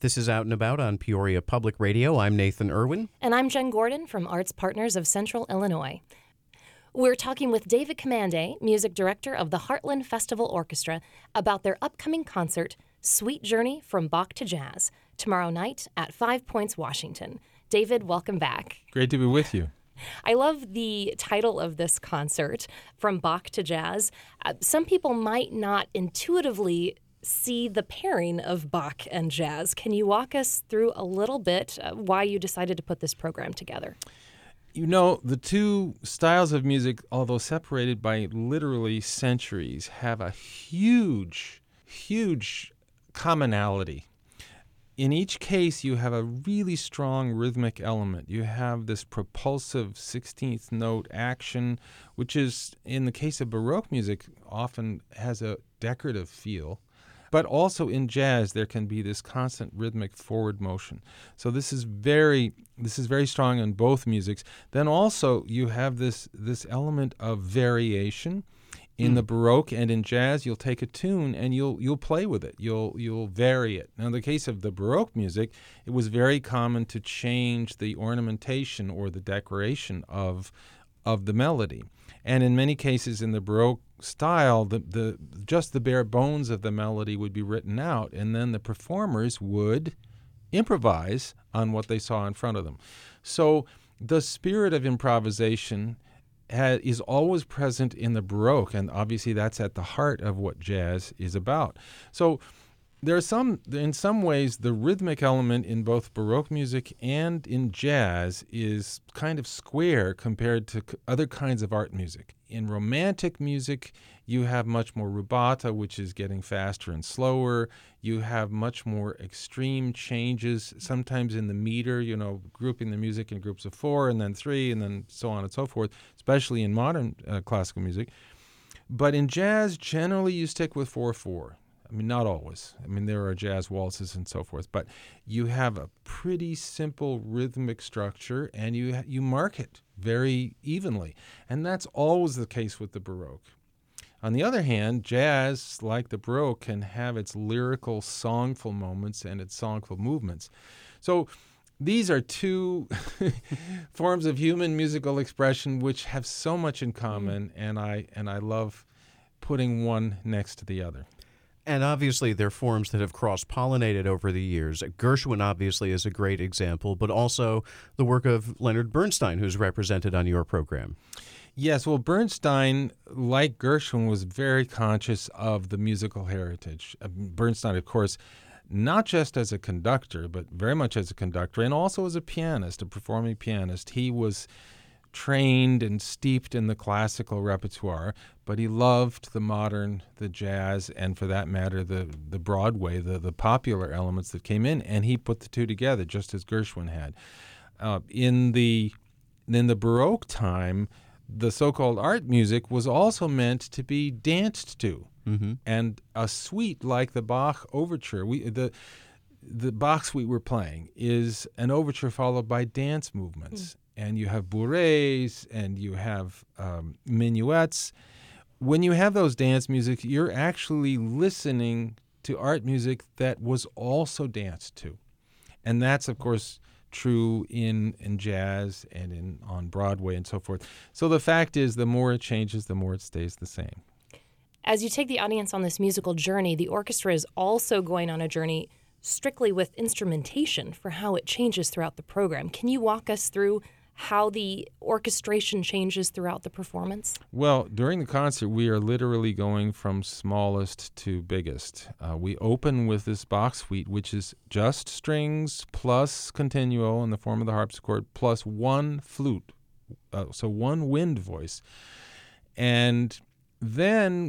This is Out and About on Peoria Public Radio. I'm Nathan Irwin. And I'm Jen Gordon from Arts Partners of Central Illinois. We're talking with David Commande, music director of the Heartland Festival Orchestra, about their upcoming concert, Sweet Journey from Bach to Jazz, tomorrow night at 5 Points, Washington. David, welcome back. Great to be with you. I love the title of this concert, From Bach to Jazz. Some people might not intuitively see the pairing of Bach and jazz. Can you walk us through a little bit why you decided to put this program together? You know, the two styles of music, although separated by literally centuries, have a huge commonality. In each case, you have a really strong rhythmic element. You have this propulsive 16th note action, which is, in the case of Baroque music, often has a decorative feel. But also in jazz, there can be this constant rhythmic forward motion. So this is very strong in both musics. Then also you have this element of variation. In the Baroque and in jazz, you'll take a tune and you'll play with it. You'll vary it. Now, in the case of the Baroque music, it was very common to change the ornamentation or the decoration of the melody. And in many cases in the Baroque style, just the bare bones of the melody would be written out, and then the performers would improvise on what they saw in front of them. So the spirit of improvisation is always present in the Baroque, and obviously that's at the heart of what jazz is about. So in some ways, the rhythmic element in both Baroque music and in jazz is kind of square compared to other kinds of art music. In Romantic music, you have much more rubato, which is getting faster and slower. You have much more extreme changes, sometimes in the meter, grouping the music in groups of 4 and then 3 and then so on and so forth, especially in modern classical music. But in jazz, generally you stick with 4/4. I mean, not always. I mean, there are jazz waltzes and so forth, but you have a pretty simple rhythmic structure, and you mark it very evenly. And that's always the case with the Baroque. On the other hand, jazz, like the Baroque, can have its lyrical, songful moments and its songful movements. So these are two forms of human musical expression which have so much in common, and I love putting one next to the other. And obviously, they're forms that have cross-pollinated over the years. Gershwin, obviously, is a great example, but also the work of Leonard Bernstein, who's represented on your program. Yes, well, Bernstein, like Gershwin, was very conscious of the musical heritage. Bernstein, of course, not just as a conductor, but very much as a conductor, and also as a pianist, a performing pianist. He was trained and steeped in the classical repertoire, but he loved the modern, the jazz, and for that matter, the Broadway, the popular elements that came in, and he put the two together, just as Gershwin had. In the Baroque time, the so-called art music was also meant to be danced to, and a suite like the Bach overture, the Bach suite we're playing is an overture followed by dance movements. And you have bourrées, and you have minuets. When you have those dance music, you're actually listening to art music that was also danced to. And that's, of course, true in jazz and on Broadway and so forth. So the fact is, the more it changes, the more it stays the same. As you take the audience on this musical journey, the orchestra is also going on a journey strictly with instrumentation for how it changes throughout the program. Can you walk us through how the orchestration changes throughout the performance? Well, during the concert, we are literally going from smallest to biggest. We open with this Bach suite, which is just strings plus continuo in the form of the harpsichord, plus one flute, so one wind voice. And then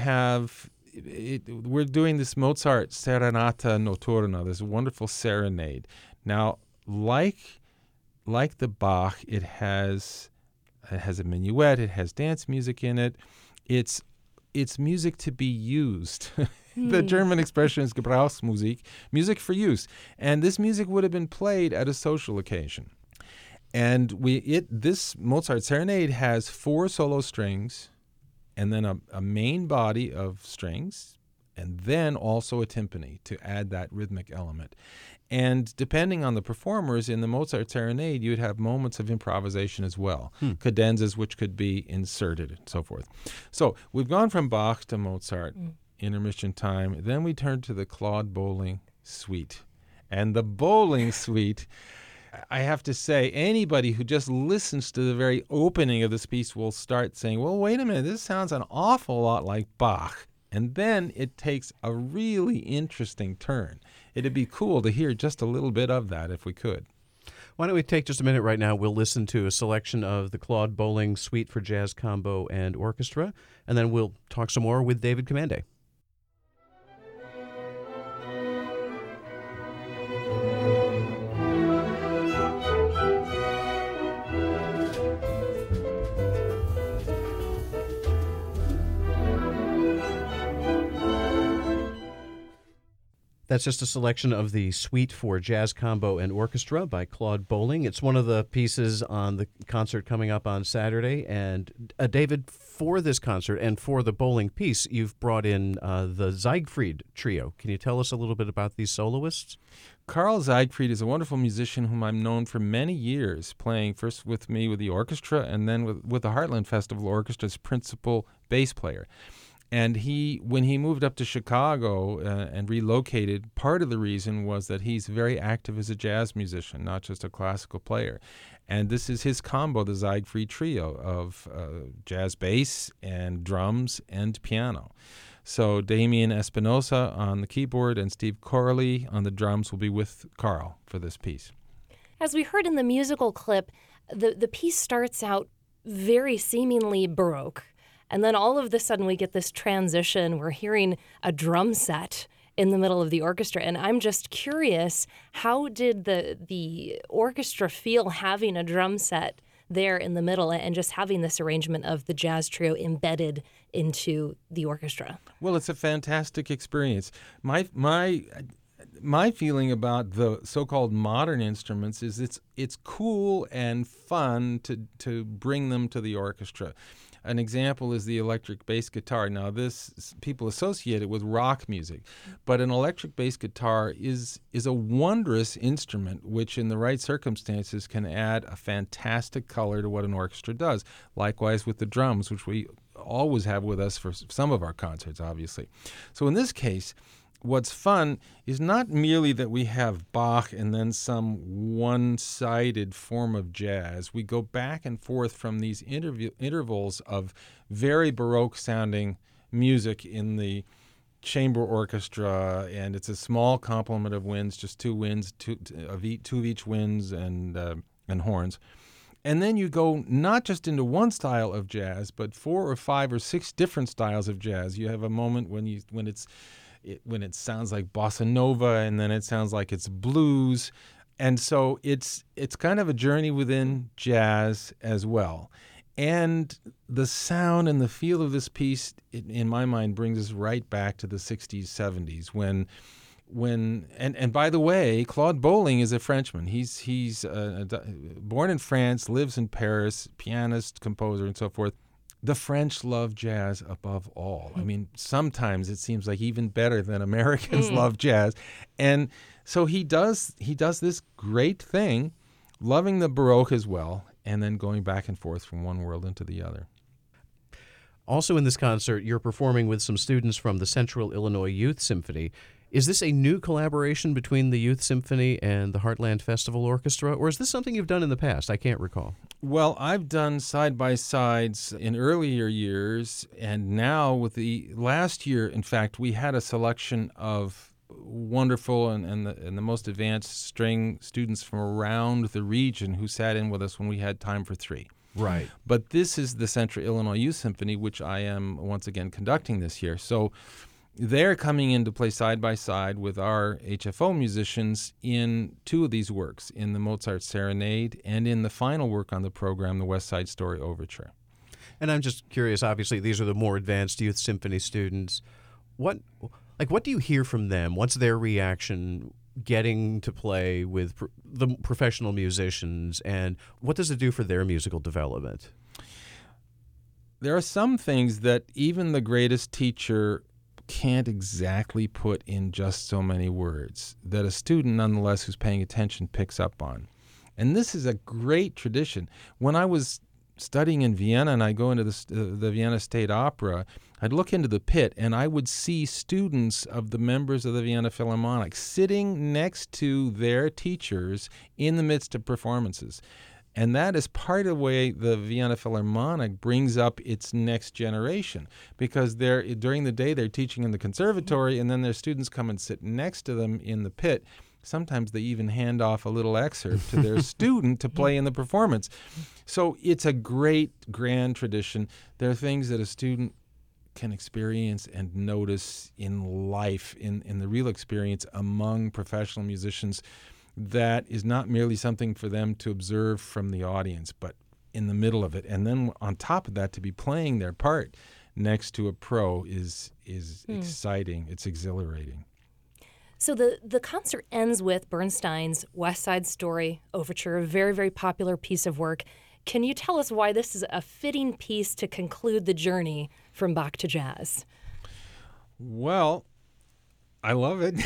we're doing this Mozart Serenata Notturna, this wonderful serenade. Now, like the Bach, it has a minuet, it has dance music in it. It's music to be used. The German expression is Gebrauchsmusik, music for use. And this music would have been played at a social occasion. And this Mozart Serenade has 4 solo strings and then a main body of strings, and then also a timpani to add that rhythmic element. And depending on the performers in the Mozart Serenade, you'd have moments of improvisation as well, cadenzas which could be inserted and so forth. So we've gone from Bach to Mozart, intermission time. Then we turn to the Claude Bolling Suite. And the Bolling Suite, I have to say, anybody who just listens to the very opening of this piece will start saying, well, wait a minute, this sounds an awful lot like Bach. And then it takes a really interesting turn. It'd be cool to hear just a little bit of that if we could. Why don't we take just a minute right now? We'll listen to a selection of the Claude Bolling Suite for Jazz Combo and Orchestra, and then we'll talk some more with David Commande. That's just a selection of the Suite for Jazz Combo and Orchestra by Claude Bolling. It's one of the pieces on the concert coming up on Saturday. And David, for this concert and for the Bolling piece, you've brought in the Siegfried Trio. Can you tell us a little bit about these soloists? Carl Siegfried is a wonderful musician whom I've known for many years, playing first with me with the orchestra and then with the Heartland Festival Orchestra's principal bass player. And when he moved up to Chicago and relocated, part of the reason was that he's very active as a jazz musician, not just a classical player. And this is his combo, the Siegfried Trio, of jazz bass and drums and piano. So Damien Espinosa on the keyboard and Steve Corley on the drums will be with Carl for this piece. As we heard in the musical clip, the piece starts out very seemingly Baroque. And then all of a sudden we get this transition. We're hearing a drum set in the middle of the orchestra. And I'm just curious, how did the orchestra feel having a drum set there in the middle and just having this arrangement of the jazz trio embedded into the orchestra? Well, it's a fantastic experience. My feeling about the so-called modern instruments is it's cool and fun to bring them to the orchestra. An example is the electric bass guitar. Now, people associate it with rock music, but an electric bass guitar is a wondrous instrument which, in the right circumstances, can add a fantastic color to what an orchestra does. Likewise with the drums, which we always have with us for some of our concerts, obviously. So in this case, what's fun is not merely that we have Bach and then some one-sided form of jazz. We go back and forth from these intervals of very Baroque-sounding music in the chamber orchestra, and it's a small complement of winds, just two winds, two of each winds and horns. And then you go not just into one style of jazz, but 4 or 5 or 6 different styles of jazz. You have a moment when it sounds like bossa nova, and then it sounds like it's blues. And so it's kind of a journey within jazz as well. And the sound and the feel of this piece, in my mind, brings us right back to the 60s, 70s, and by the way, Claude Bolling is a Frenchman. He's born in France, lives in Paris, pianist, composer, and so forth. The French love jazz above all. I mean, sometimes it seems like even better than Americans love jazz. And so he does this great thing, loving the Baroque as well, and then going back and forth from one world into the other. Also in this concert, you're performing with some students from the Central Illinois Youth Symphony. Is this a new collaboration between the Youth Symphony and the Heartland Festival Orchestra, or is this something you've done in the past? I can't recall. Well, I've done side-by-sides in earlier years, and now with the last year, in fact, we had a selection of wonderful and the most advanced string students from around the region who sat in with us when we had time for 3. Right. But this is the Central Illinois Youth Symphony, which I am once again conducting this year. So they're coming in to play side by side with our HFO musicians in 2 of these works, in the Mozart Serenade and in the final work on the program, the West Side Story Overture. And I'm just curious, obviously, these are the more advanced youth symphony students. What do you hear from them? What's their reaction getting to play with the professional musicians, and what does it do for their musical development? There are some things that even the greatest teacher can't exactly put in just so many words that a student, nonetheless, who's paying attention picks up on. And this is a great tradition. When I was studying in Vienna and I go into the Vienna State Opera, I'd look into the pit and I would see students of the members of the Vienna Philharmonic sitting next to their teachers in the midst of performances. And that is part of the way the Vienna Philharmonic brings up its next generation, because during the day they're teaching in the conservatory, and then their students come and sit next to them in the pit. Sometimes they even hand off a little excerpt to their student to play in the performance. So it's a great, grand tradition. There are things that a student can experience and notice in life, in the real experience among professional musicians, that is not merely something for them to observe from the audience, but in the middle of it. And then on top of that, to be playing their part next to a pro is exciting. It's exhilarating. So the concert ends with Bernstein's West Side Story Overture, a very, very popular piece of work. Can you tell us why this is a fitting piece to conclude the journey from Bach to jazz? Well, I love it.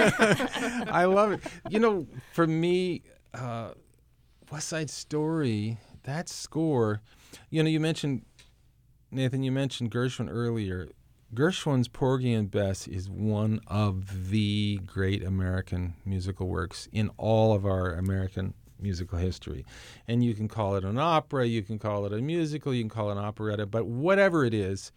I love it. You know, for me, West Side Story, that score, you know, Nathan, you mentioned Gershwin earlier. Gershwin's Porgy and Bess is one of the great American musical works in all of our American musical history. And you can call it an opera, you can call it a musical, you can call it an operetta, but whatever it is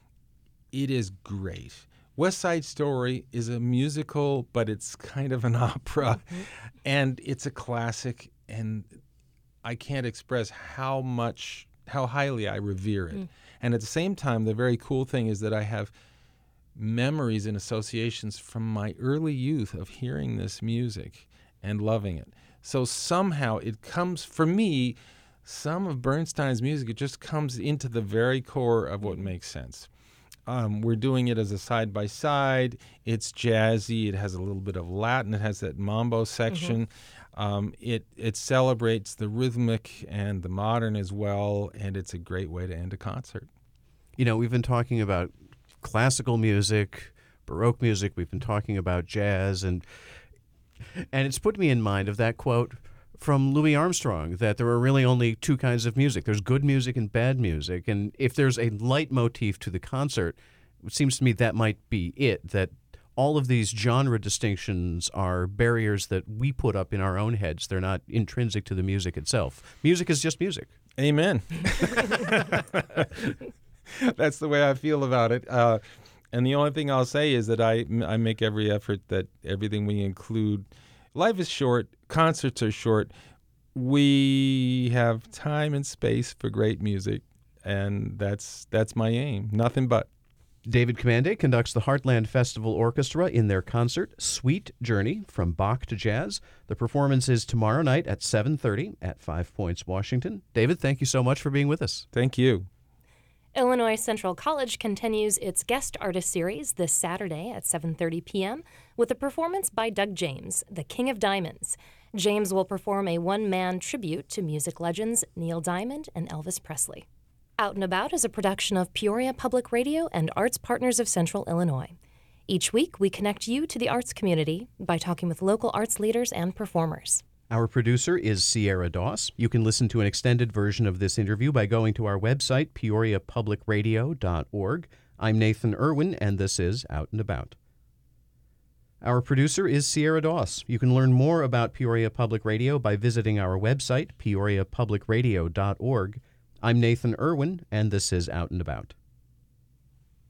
great. West Side Story is a musical, but it's kind of an opera, and it's a classic, and I can't express how highly I revere it. And at the same time, the very cool thing is that I have memories and associations from my early youth of hearing this music and loving it. So somehow it comes, for me, some of Bernstein's music, it just comes into the very core of what makes sense. We're doing it as a side-by-side. It's jazzy. It has a little bit of Latin. It has that mambo section. It celebrates the rhythmic and the modern as well, and it's a great way to end a concert. You know, we've been talking about classical music, Baroque music. We've been talking about jazz, and it's put me in mind of that quote from Louis Armstrong, that there are really only two kinds of music. There's good music and bad music. And if there's a leitmotif to the concert, it seems to me that might be it, that all of these genre distinctions are barriers that we put up in our own heads. They're not intrinsic to the music itself. Music is just music. Amen. That's the way I feel about it. And the only thing I'll say is that I make every effort that everything we include. Life is short. Concerts are short. We have time and space for great music, and that's my aim. Nothing but. David Commande conducts the Heartland Festival Orchestra in their concert, Sweet Journey, from Bach to Jazz. The performance is tomorrow night at 7:30 at 5 Points, Washington. David, thank you so much for being with us. Thank you. Illinois Central College continues its guest artist series this Saturday at 7:30 p.m. with a performance by Doug James, the King of Diamonds. James will perform a one-man tribute to music legends Neil Diamond and Elvis Presley. Out and About is a production of Peoria Public Radio and Arts Partners of Central Illinois. Each week, we connect you to the arts community by talking with local arts leaders and performers. Our producer is Sierra Doss. You can listen to an extended version of this interview by going to our website, peoriapublicradio.org. I'm Nathan Irwin, and this is Out and About. Our producer is Sierra Doss. You can learn more about Peoria Public Radio by visiting our website, peoriapublicradio.org. I'm Nathan Irwin, and this is Out and About.